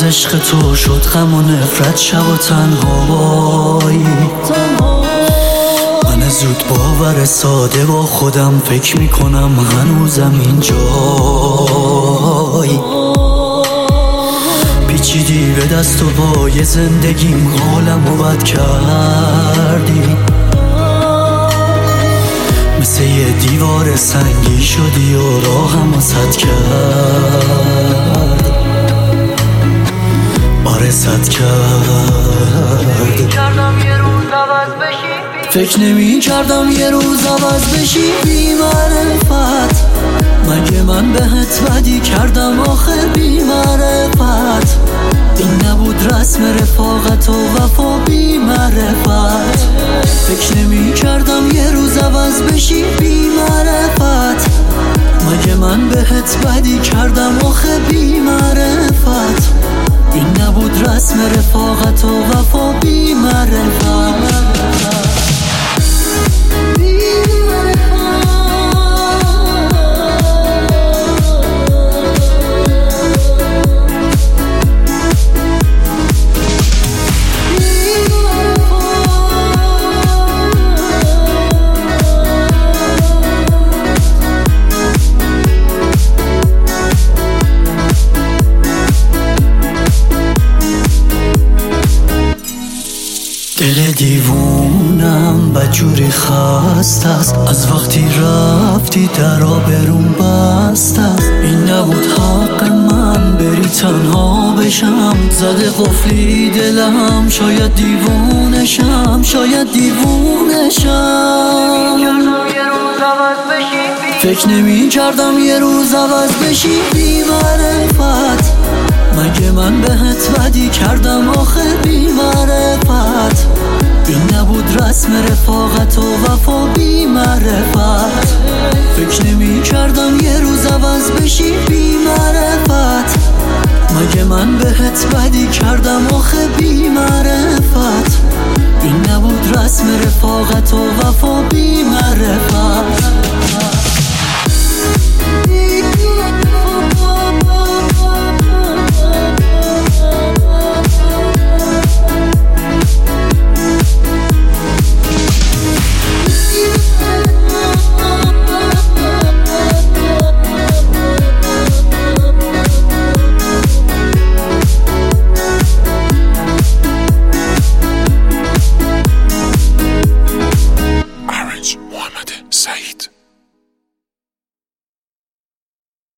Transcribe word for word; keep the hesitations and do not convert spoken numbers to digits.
عشق تو شد غم و نفرت، شب و تنهایی. من زود باور ساده با خودم فکر میکنم هنوزم اینجایی. پیچیدی به دست و پای زندگیم، حالمو بد کردی. مثل یه دیوار سنگی شدی و راهمو سد کردی. آره سد کردی. فکر نمی کردم یه روز عوض بشی بی معرفت. مگه من بهت بدی کردم آخه بی معرفت؟ این نبود رسم رفاقت و وفا بی معرفت. فکر نمی کردم یه روز عوض بشی بی معرفت. مگه من بهت بدی کردم آخه بی معرفت؟ این نبود رسم رفاقت و وفا بی معرفت. دل دیوونم بدجوری خسته است، از وقتی رفتی در آبروم بسته است. این نبود حق من بری تنها بشم، زده قفلی دلم. شاید دیوونشم، شاید دیوونشم. فکر نمی کردم یه روز عوض بشی بی معرفت. مگه من بهت بدی کردم آخه بی معرفت؟ این نبود رسم رفاقت و وفا بی معرفت. فکر نمی کردم یه روز عوض بشی بی معرفت. مگه من بهت بدی کردم آخه بی معرفت؟ این نبود رسم رفاقت و وفا بی معرفت. محمد سعید.